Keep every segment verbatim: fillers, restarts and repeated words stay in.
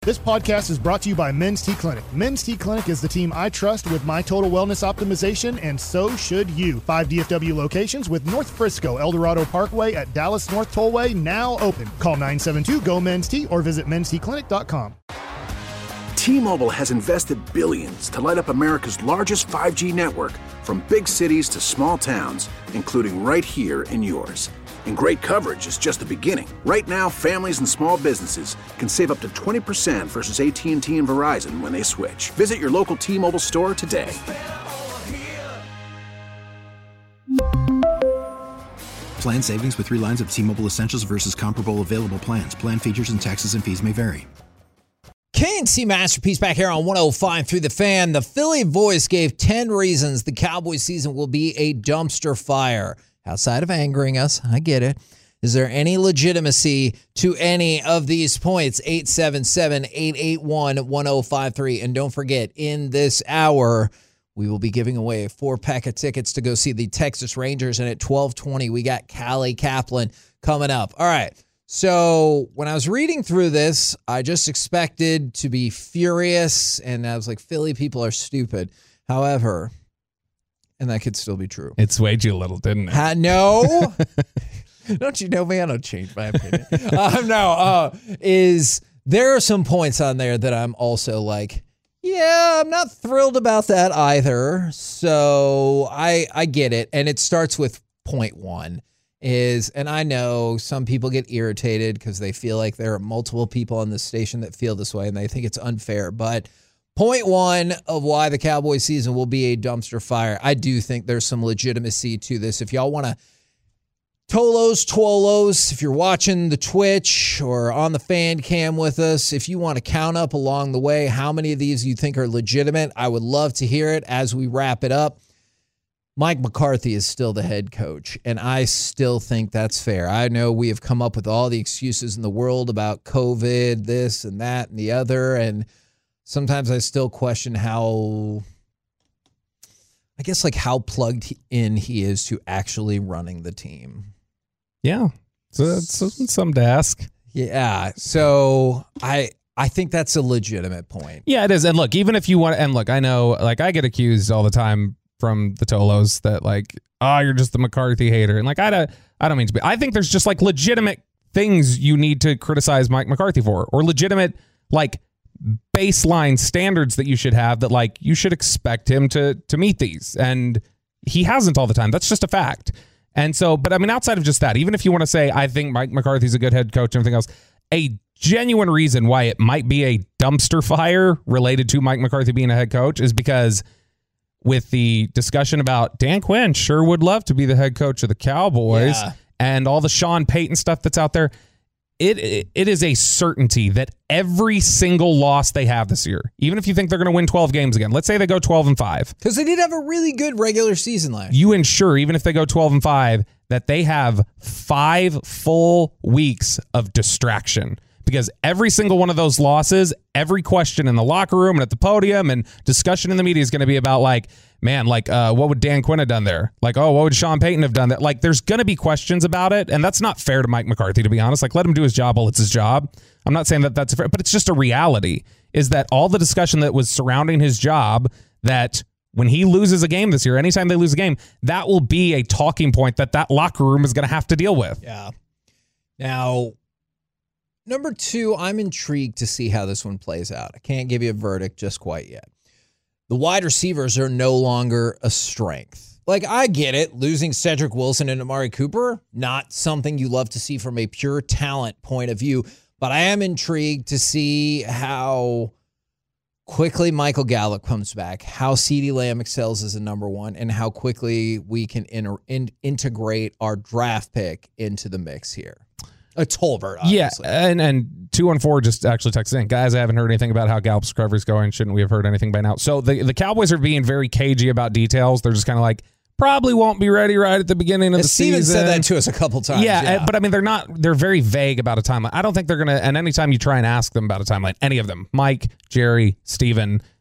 This podcast is brought to you by Men's T Clinic. Men's T Clinic is the team I trust with my total wellness optimization, and so should you. Five D F W locations with North Frisco, El Dorado Parkway at Dallas North Tollway now open. Call nine seven two, G O, MEN'S T or visit mens t clinic dot com. T-Mobile has invested billions to light up America's largest five G network, from big cities to small towns, including right here in yours. And great coverage is just the beginning. Right now, families and small businesses can save up to twenty percent versus A T and T and Verizon when they switch. Visit your local T-Mobile store today. Plan savings with three lines of T-Mobile Essentials versus comparable available plans. Plan features and taxes and fees may vary. K and C Masterpiece back here on one oh five through the Fan. The Philly Voice gave ten reasons the Cowboys season will be a dumpster fire. Outside of angering us, I get it. Is there any legitimacy to any of these points? eight seven seven, eight eight one, one oh five three. And don't forget, in this hour, we will be giving away a four-pack of tickets to go see the Texas Rangers. And at twelve twenty, we got Callie Kaplan coming up. All right. So when I was reading through this, I just expected to be furious. And I was like, Philly people are stupid. However... and that could still be true. It swayed you a little, didn't it? Uh, no. Don't you know me? I don't change my opinion. uh, no, uh, is there are some points on there that I'm also like, yeah, I'm not thrilled about that either. So I I get it. And it starts with point one is, and I know some people get irritated because they feel like there are multiple people on the station that feel this way and they think it's unfair. But point one of why the Cowboys season will be a dumpster fire. I do think there's some legitimacy to this. If y'all want to Tolos, Twolos, if you're watching the Twitch or on the fan cam with us, if you want to count up along the way how many of these you think are legitimate, I would love to hear it as we wrap it up. Mike McCarthy is still the head coach, and I still think that's fair. I know we have come up with all the excuses in the world about COVID, this and that and the other, and sometimes I still question how, I guess, like how plugged in he is to actually running the team. Yeah, so that's something to ask. Yeah, so I I think that's a legitimate point. Yeah, it is. And look, even if you want, and look, I know, like, I get accused all the time from the Tolos that, like, oh, you're just the McCarthy hater. And, like, I don't, I don't mean to be. I think there's just, like, legitimate things you need to criticize Mike McCarthy for, or legitimate, like, baseline standards that you should have that, like, you should expect him to to meet these, and he hasn't all the time. That's just a fact. And so, but I mean, outside of just that, even if you want to say I think Mike McCarthy's a good head coach and everything else, a genuine reason why it might be a dumpster fire related to Mike McCarthy being a head coach is because with the discussion about Dan Quinn sure would love to be the head coach of the Cowboys, yeah, and all the Sean Payton stuff that's out there, It, it it is a certainty that every single loss they have this year, even if you think they're going to win twelve games again, let's say they go twelve and five. Because they did have a really good regular season last year. You ensure, even if they go twelve and five, that they have five full weeks of distraction. Because every single one of those losses, every question in the locker room and at the podium and discussion in the media is going to be about, like, man, like, uh, what would Dan Quinn have done there? Like, oh, what would Sean Payton have done there? Like, there's going to be questions about it, and that's not fair to Mike McCarthy, to be honest. Like, let him do his job while it's his job. I'm not saying that that's fair, but it's just a reality, is that all the discussion that was surrounding his job, that when he loses a game this year, anytime they lose a game, that will be a talking point that that locker room is going to have to deal with. Yeah. Now, number two, I'm intrigued to see how this one plays out. I can't give you a verdict just quite yet. The wide receivers are no longer a strength. Like, I get it. Losing Cedric Wilson and Amari Cooper, not something you love to see from a pure talent point of view. But I am intrigued to see how quickly Michael Gallup comes back, how CeeDee Lamb excels as a number one, and how quickly we can in, in, integrate our draft pick into the mix here. A Tolbert, obviously. Yeah, and, and two one four just actually texted in. Guys, I haven't heard anything about how Gallup's recovery's going. Shouldn't we have heard anything by now? So the, the Cowboys are being very cagey about details. They're just kind of like, probably won't be ready right at the beginning of and the Steven season. Steven said that to us a couple times. Yeah, yeah, but I mean, they're not, they're very vague about a timeline. I don't think they're going to, and anytime you try and ask them about a timeline, any of them, Mike, Jerry, Steven,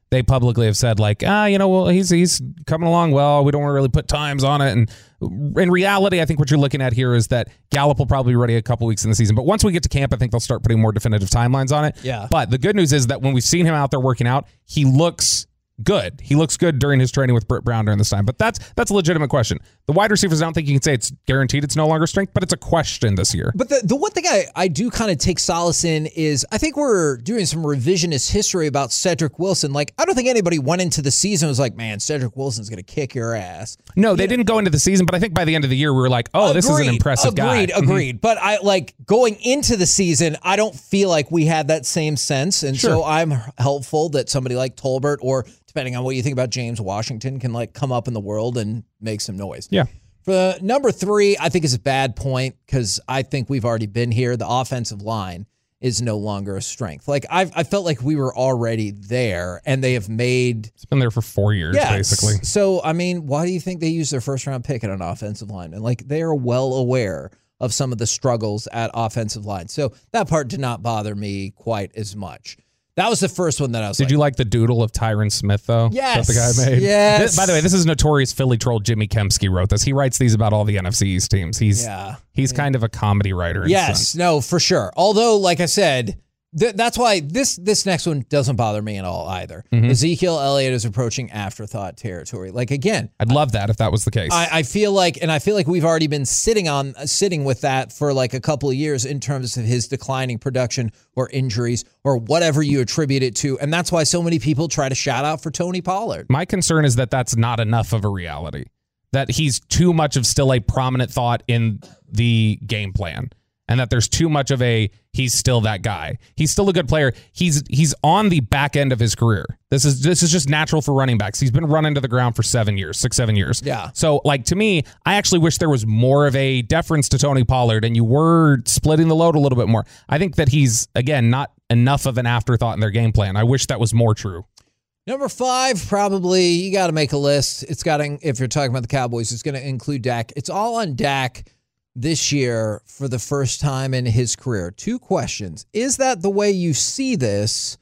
they publicly have said like, ah, you know, well, he's he's coming along well. We don't want to really put times on it. And in reality, I think what you're looking at here is that Gallup will probably be ready a couple weeks in the season. But once we get to camp, I think they'll start putting more definitive timelines on it. Yeah. But the good news is that when we've seen him out there working out, he looks good. He looks good during his training with Britt Brown during this time. But that's that's a legitimate question. The wide receivers, I don't think you can say it's guaranteed it's no longer strength, but it's a question this year. But the, the one thing I, I do kind of take solace in is I think we're doing some revisionist history about Cedric Wilson. Like, I don't think anybody went into the season and was like, man, Cedric Wilson's going to kick your ass. No, they you didn't know? go into the season, but I think by the end of the year, we were like, oh, agreed, this is an impressive agreed, guy. Agreed, agreed. Mm-hmm. But I like going into the season, I don't feel like we had that same sense. And sure. so I'm helpful that somebody like Tolbert or depending on what you think about James Washington can like come up in the world and make some noise. Yeah. For the number three, I think is a bad point because I think we've already been here. The offensive line is no longer a strength. Like I've, I felt like we were already there and they have made. It's been there for four years, yes. basically. So, I mean, why do you think they used their first round pick at an offensive line? And like they are well aware of some of the struggles at offensive line. So that part did not bother me quite as much. That was the first one that I was Did like, you like the doodle of Tyron Smith, though? Yes. That the guy made? Yes. This, by the way, this is notorious Philly troll Jimmy Kempsky wrote this. He writes these about all the N F C East teams. He's yeah. he's yeah. kind of a comedy writer. In yes. No, for sure. Although, like I said, th- that's why this this next one doesn't bother me at all either. Mm-hmm. Ezekiel Elliott is approaching afterthought territory. Like, again. I'd love that if that was the case. I, I feel like, and I feel like we've already been sitting on sitting with that for like a couple of years in terms of his declining production or injuries or whatever you attribute it to. And that's why so many people try to shout out for Tony Pollard. My concern is that that's not enough of a reality, that he's too much of still a prominent thought in the game plan. And that there's too much of a, he's still that guy. He's still a good player. He's he's on the back end of his career. This is this is just natural for running backs. He's been running to the ground for seven years, six, seven years. Yeah. So, like, to me, I actually wish there was more of a deference to Tony Pollard and you were splitting the load a little bit more. I think that he's, again, not enough of an afterthought in their game plan. I wish that was more true. Number five, probably, you got to make a list. It's got to, if you're talking about the Cowboys, it's going to include Dak. It's all on Dak this year for the first time in his career. Two questions. Is that the way you see this?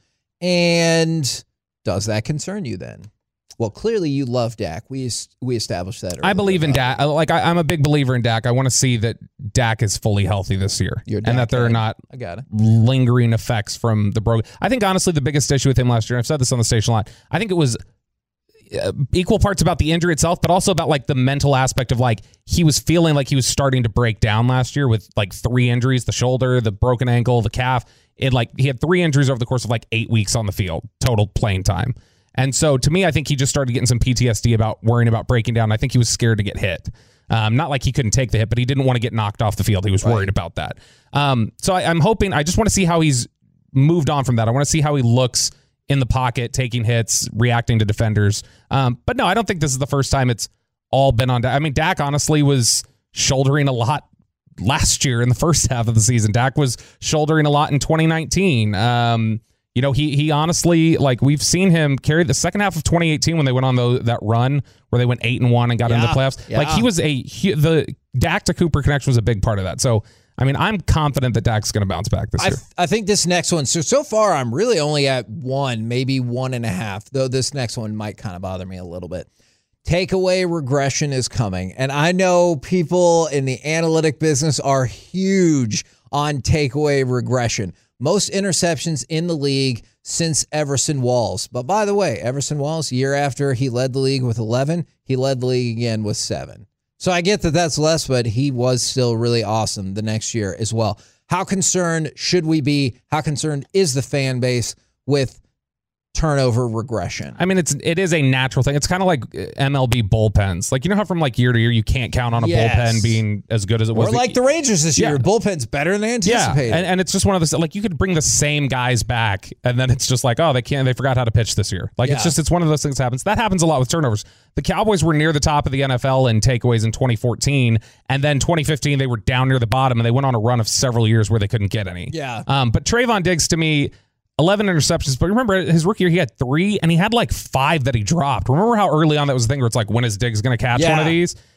And does that concern you then? Well, clearly you love Dak. We we established that earlier. I believe in Dak. Like I, I'm a big believer in Dak. I want to see that Dak is fully healthy this year, You're and that there are not I got it. lingering effects from the broken. I think honestly the biggest issue with him last year, and I've said this on the station a lot, I think it was uh, equal parts about the injury itself, but also about like the mental aspect of like he was feeling like he was starting to break down last year with like three injuries: the shoulder, the broken ankle, the calf. It like he had three injuries over the course of like eight weeks on the field, total playing time. And so to me, I think he just started getting some P T S D about worrying about breaking down. I think he was scared to get hit. Um, not like he couldn't take the hit, but he didn't want to get knocked off the field. He was right. worried about that. Um, so I, I'm hoping, I just want to see how he's moved on from that. I want to see how he looks in the pocket, taking hits, reacting to defenders. Um, but no, I don't think this is the first time it's all been on Dak. I mean, Dak honestly was shouldering a lot last year in the first half of the season. Dak was shouldering a lot in twenty nineteen. Um, You know, he he honestly, like, we've seen him carry the second half of twenty eighteen when they went on the, that run where they went eight and one and got yeah, into the playoffs. Yeah. Like, he was a, he, the Dak to Cooper connection was a big part of that. So, I mean, I'm confident that Dak's going to bounce back this I, year. I think this next one, so, so far, I'm really only at one, maybe one and a half, though this next one might kind of bother me a little bit. Takeaway regression is coming. And I know people in the analytic business are huge on takeaway regression. Most interceptions in the league since Everson Walls. But by the way, Everson Walls, year after he led the league with eleven, he led the league again with seven. So I get that that's less, but he was still really awesome the next year as well. How concerned should we be? How concerned is the fan base with turnover regression? I mean, it's it is a natural thing. It's kind of like M L B bullpens. Like, you know how from like year to year you can't count on a yes. bullpen being as good as it was. Or like the Rangers this year, yeah. bullpen's better than anticipated. Yeah, and, and it's just one of those, like, you could bring the same guys back, and then it's just like, oh, they can't, they forgot how to pitch this year. Like, yeah. it's just, it's one of those things that happens. That happens a lot with turnovers. The Cowboys were near the top of the N F L in takeaways in twenty fourteen, and then twenty fifteen they were down near the bottom, and they went on a run of several years where they couldn't get any. Yeah. Um, but Trayvon Diggs, to me, eleven interceptions, but remember his rookie year, he had three, and he had like five that he dropped. Remember how early on that was a thing where it's like, when is Diggs going to catch yeah. one of these?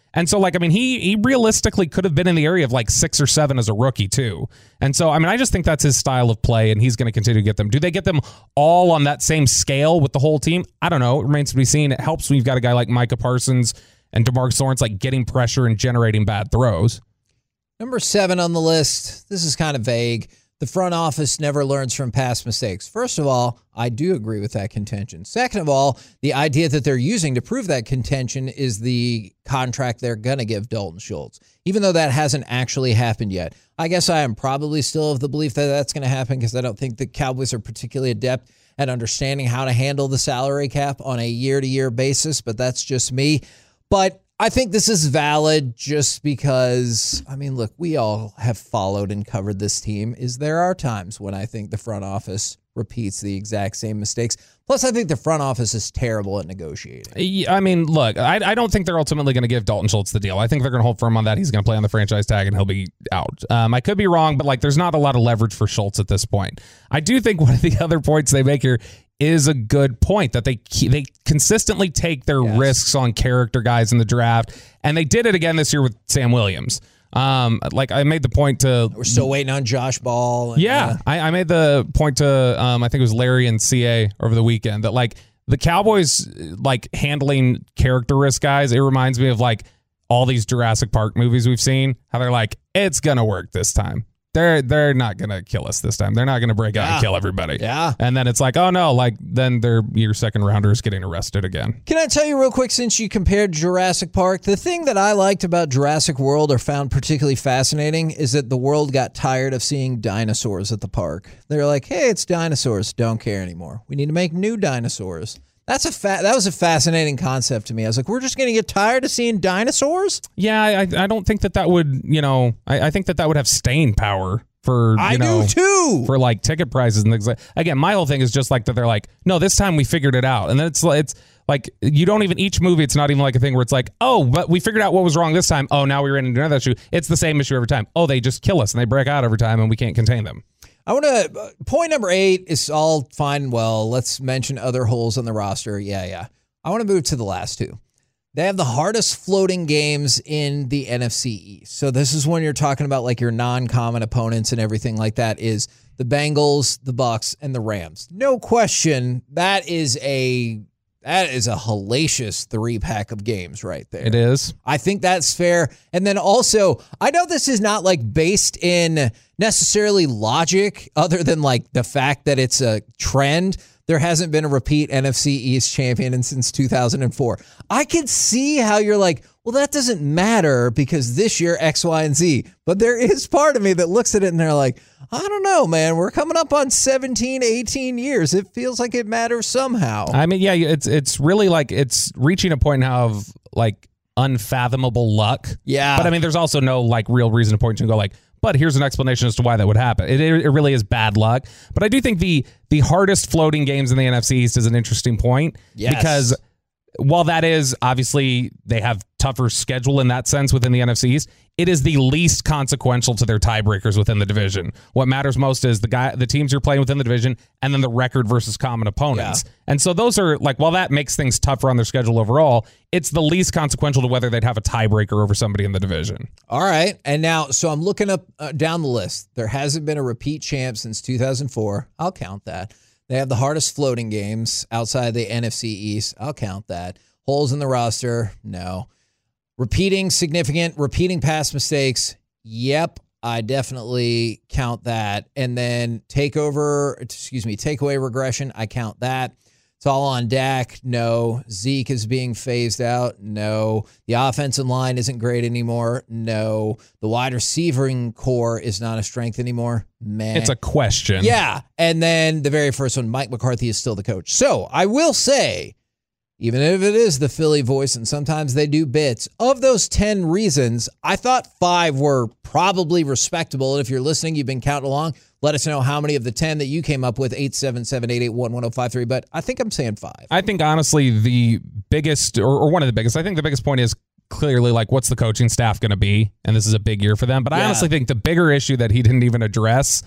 And so, like, I mean, he he realistically could have been in the area of like six or seven as a rookie, too. And so, I mean, I just think that's his style of play, and he's going to continue to get them. Do they get them all on that same scale with the whole team? I don't know. It remains to be seen. It helps when you've got a guy like Micah Parsons and DeMarcus Lawrence, like, getting pressure and generating bad throws. Number seven on the list, this is kind of vague. The front office never learns from past mistakes. First of all, I do agree with that contention. Second of all, the idea that they're using to prove that contention is the contract they're going to give Dalton Schultz, even though that hasn't actually happened yet. I guess I am probably still of the belief that that's going to happen because I don't think the Cowboys are particularly adept at understanding how to handle the salary cap on a year-to-year basis, but that's just me. But I think this is valid just because, I mean, look, we all have followed and covered this team. Is there are times when I think the front office repeats the exact same mistakes. Plus, I think the front office is terrible at negotiating. I mean, look, I, I don't think they're ultimately going to give Dalton Schultz the deal. I think they're going to hold firm on that. He's going to play on the franchise tag and he'll be out. Um, I could be wrong, but like, there's not a lot of leverage for Schultz at this point. I do think one of the other points they make here is a good point, that they they consistently take their yes. risks on character guys in the draft, and they did it again this year with Sam Williams. Um, like I made the point to, we're still waiting on Josh Ball. And, yeah, uh, I, I made the point to, um, I think it was Larry and C A over the weekend, that like the Cowboys like handling character risk guys. It reminds me of like all these Jurassic Park movies we've seen. How they're like, it's gonna work this time. They're they're not gonna kill us this time. They're not gonna break out yeah. and kill everybody. Yeah. And then it's like, oh no, like then they're your second rounder is getting arrested again. Can I tell you real quick, since you compared Jurassic Park, the thing that I liked about Jurassic World or found particularly fascinating is that the world got tired of seeing dinosaurs at the park. They're like, hey, it's dinosaurs. Don't care anymore. We need to make new dinosaurs. That's a fa- that was a fascinating concept to me. I was like, we're just going to get tired of seeing dinosaurs? Yeah, I, I don't think that that would, you know, I, I think that that would have staying power for, you I know, do too. for like ticket prices and things like. Again, my whole thing is just like that they're like, no, this time we figured it out. And then it's it's like, you don't even, each movie, it's not even like a thing where it's like, oh, but we figured out what was wrong this time. Oh, now we ran into another issue. It's the same issue every time. Oh, they just kill us and they break out every time and we can't contain them. I want to, uh, point number eight is all fine and well. Let's mention other holes on the roster. Yeah, yeah. I want to move to the last two. They have the hardest floating games in the N F C East. So this is when you're talking about like your non-common opponents and everything like that, is the Bengals, the Bucks, and the Rams. No question, that is a that is a hellacious three-pack of games right there. It is. I think that's fair. And then also, I know this is not like based in necessarily logic other than like the fact that it's a trend. There hasn't been a repeat N F C East champion since two thousand four. I can see how you're like, well, that doesn't matter because this year X, Y, and Z. But there is part of me that looks at it and they're like, I don't know, man. We're coming up on seventeen, eighteen years. It feels like it matters somehow. I mean, yeah, it's it's really like it's reaching a point now of like unfathomable luck. Yeah. But I mean, there's also no like real reason to point to and go like, but here's an explanation as to why that would happen. It, it really is bad luck. But I do think the the hardest floating games in the N F C East is an interesting point. Yes. Because while that is obviously they have tougher schedule in that sense within the N F C East, it is the least consequential to their tiebreakers within the division. What matters most is the guy, the teams you're playing within the division, and then the record versus common opponents. Yeah. And so those are like, while that makes things tougher on their schedule overall, it's the least consequential to whether they'd have a tiebreaker over somebody in the division. All right. And now, so I'm looking up uh, down the list. There hasn't been a repeat champ since two thousand four. I'll count that. They have the hardest floating games outside the N F C East. I'll count that. Holes in the roster? No. Repeating significant, repeating past mistakes? Yep, I definitely count that. And then takeover, excuse me, takeaway regression? I count that. It's all on Dak? No. Zeke is being phased out? No. The offensive line isn't great anymore? No. The wide receiving core is not a strength anymore? Man. It's a question. Yeah. And then the very first one, Mike McCarthy is still the coach. So I will say, even if it is the Philly voice, and sometimes they do bits, of those ten reasons, I thought five were probably respectable. And if you're listening, you've been counting along, let us know how many of the ten that you came up with, eight seven seven, eight eight one, one oh five three. But I think I'm saying five. I think, honestly, the biggest, or, or one of the biggest, I think the biggest point is clearly, like, what's the coaching staff going to be? And this is a big year for them. But yeah. I honestly think the bigger issue that he didn't even address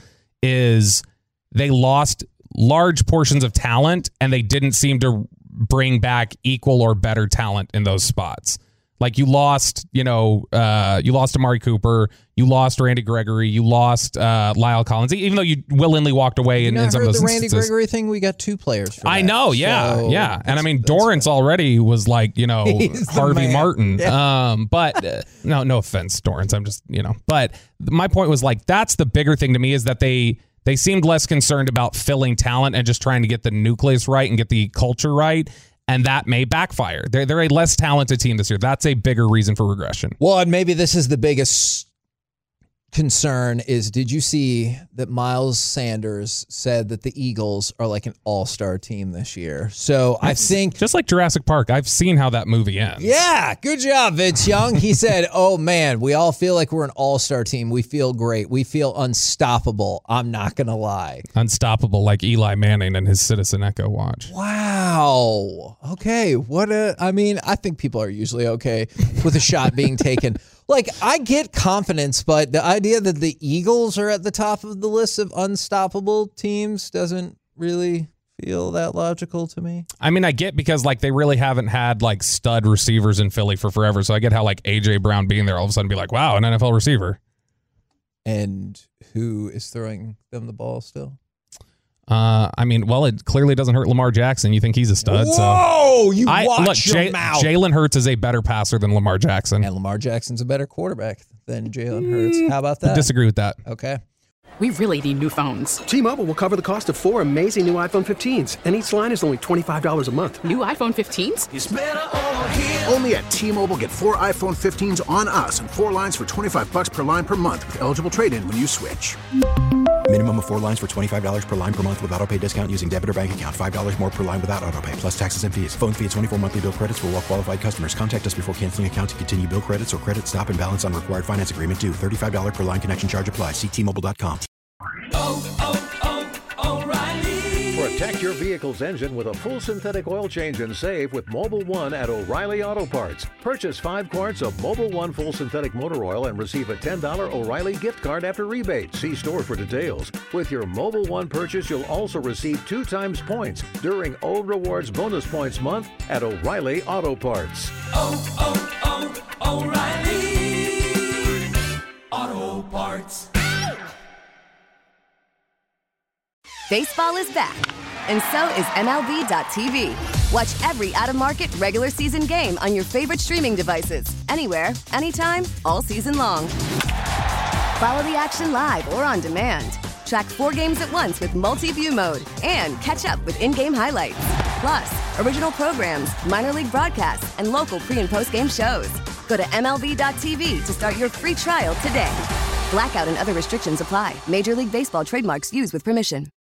is they lost large portions of talent, and they didn't seem to bring back equal or better talent in those spots. Like you lost, you know, uh, you lost Amari Cooper, you lost Randy Gregory, you lost uh, Lyle Collins, even though you willingly walked away in, in some of those the Randy instances. Gregory thing, we got two players for I that. know, yeah, So yeah. And I mean, that's Dorrance already was like, you know, He's the Harvey man. Martin. Yeah. Um, but uh, no, no offense, Dorrance. I'm just, you know, but my point was like, that's the bigger thing to me is that they they seemed less concerned about filling talent and just trying to get the nucleus right and get the culture right. And that may backfire. They're, they're a less talented team this year. That's a bigger reason for regression. Well, and maybe this is the biggest concern is, did you see that Miles Sanders said that the Eagles are like an all-star team this year? So I think... Just like Jurassic Park, I've seen how that movie ends. Yeah, good job, Vince Young. He said, oh, man, we all feel like we're an all-star team. We feel great. We feel unstoppable. I'm not going to lie. Unstoppable like Eli Manning and his Citizen Echo watch. Wow. Okay. What a... I mean, I think people are usually okay with a shot being taken. Like, I get confidence, but the idea that the Eagles are at the top of the list of unstoppable teams doesn't really feel that logical to me. I mean, I get because, like, they really haven't had, like, stud receivers in Philly for forever. So I get how, like, A J Brown being there all of a sudden be like, wow, an N F L receiver. And who is throwing them the ball still? Uh, I mean, well, it clearly doesn't hurt Lamar Jackson. You think he's a stud. Whoa, so. you I, watch look, your J- mouth. Jalen Hurts is a better passer than Lamar Jackson. And Lamar Jackson's a better quarterback than Jalen Hurts. How about that? I disagree with that. Okay. We really need new phones. T-Mobile will cover the cost of four amazing new iPhone fifteens, and each line is only twenty-five dollars a month. New iPhone fifteens? It's better over here. Only at T-Mobile, get four iPhone fifteens on us and four lines for twenty-five bucks per line per month with eligible trade-in when you switch. Minimum of four lines for twenty-five dollars per line per month with autopay discount using debit or bank account. five dollars more per line without autopay, plus taxes and fees. Phone fee at twenty-four monthly bill credits for well-qualified customers. Contact us before canceling account to continue bill credits or credit stop and balance on required finance agreement due. thirty-five dollars per line connection charge applies. See T Mobile dot com. Oh, oh, oh, O'Reilly. Protect your vehicle's engine with a full synthetic oil change and save with Mobil One at O'Reilly Auto Parts. Purchase five quarts of Mobil One full synthetic motor oil and receive a ten dollars O'Reilly gift card after rebate. See store for details. With your Mobil One purchase, you'll also receive two times points during O Rewards Bonus Points Month at O'Reilly Auto Parts. Oh, oh, oh, O'Reilly Auto Parts. Baseball is back, and so is M L B dot T V. Watch every out-of-market regular season game on your favorite streaming devices, anywhere, anytime, all season long. Follow the action live or on demand. Track four games at once with multi-view mode and catch up with in-game highlights. Plus, original programs, minor league broadcasts, and local pre- and post-game shows. Go to M L B dot T V to start your free trial today. Blackout and other restrictions apply. Major League Baseball trademarks used with permission.